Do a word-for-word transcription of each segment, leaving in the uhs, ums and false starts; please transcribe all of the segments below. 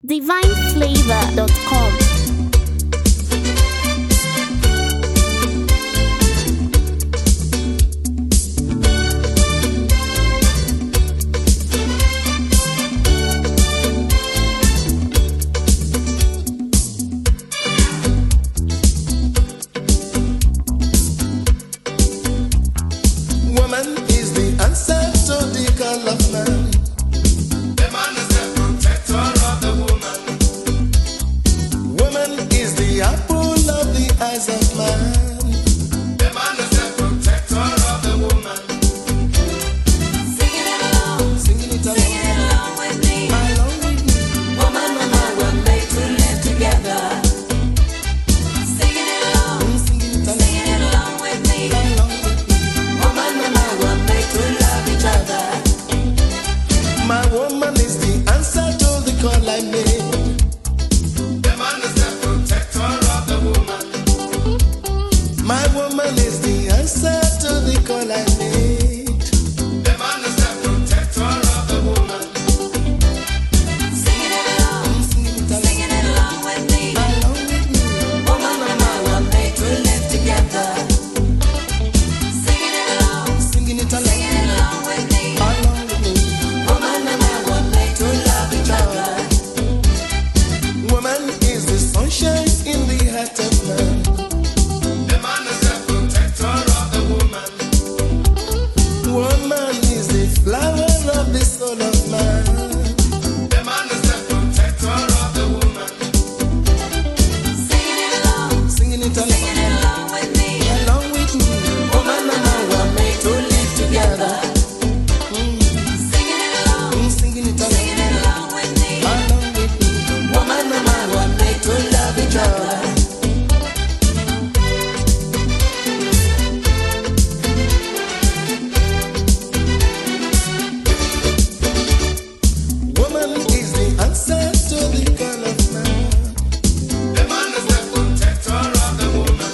divine flavor dot com. Woman is the answer to the call of man. The man is the protector of the woman. Woman is the apple of the eyes of man. The man is the protector of the woman. Singing it along, Singing it along, singing it along with me. along with me. Woman and man were made to live together. Singing it along, Mm, Singing it along, singing it along with me. along with me. Woman and man were made to love each other. My woman is the answer to the call I made. The man is the protector of the woman. My woman is the answer to the call I made. The man is the protector of the woman. Singing it along, Singing it along, singing it along with me. along with me. Woman and man were made to live together. Singing it along, Singing it along, singing it along with me. along with me. Woman and man were made to love each other. Woman is the sunshine in the heart of man. The man is the protector of the woman. Woman is the flower of the soul of man. The man is the protector of the woman. Singing it along, Singing it along, singing it along with me. along with me. Woman and man were made to live together. Singing it along, Mm, Singing it along, singing it along with me. along with me. Woman and man were made to love each other. Woman is the answer to the call of man. The man is the protector of the woman.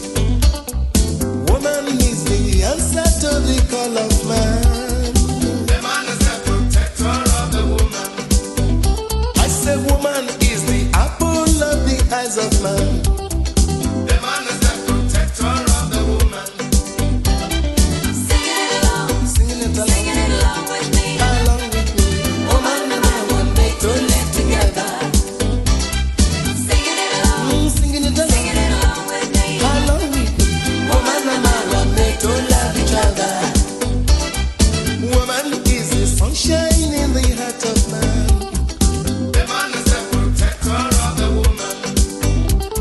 Woman is the answer to the call of man. The man is the protector of the woman. I say woman is the apple of the eyes of man. The man is the protector of the woman. Singing it along, Singing it along, singing it along with me. along with me. Woman and man were made to live together. Singing it along, Mm, Singing it along, singing it along with me. along with me. Woman and man were made to love each other. Woman is the sunshine in the heart of man. The man is the protector of the woman.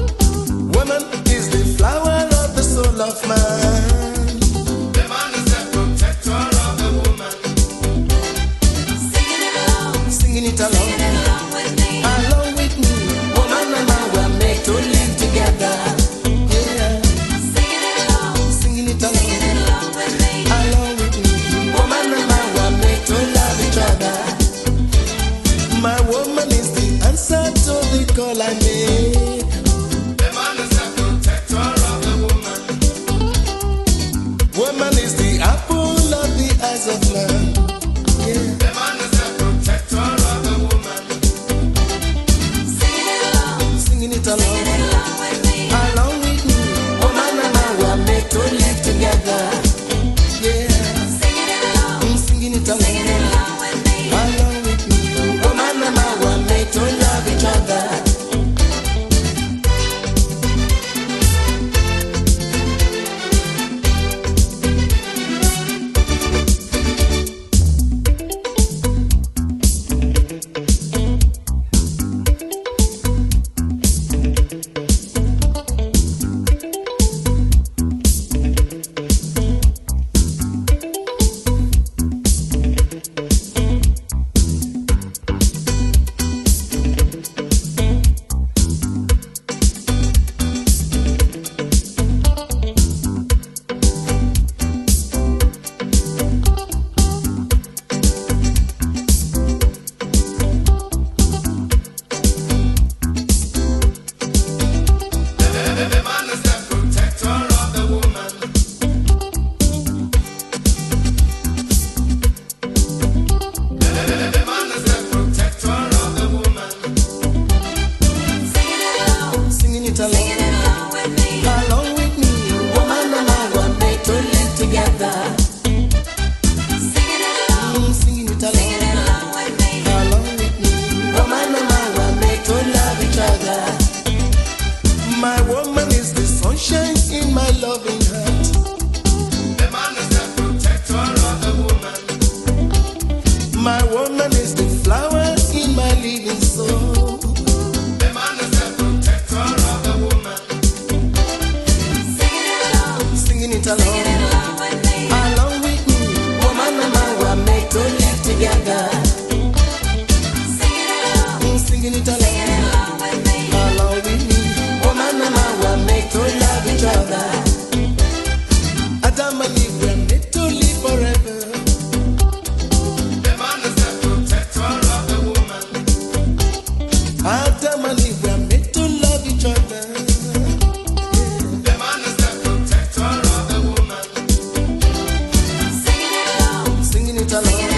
Adam and Eve were made to love each other. The man is the protector of the woman. Singing it along. Singing it along.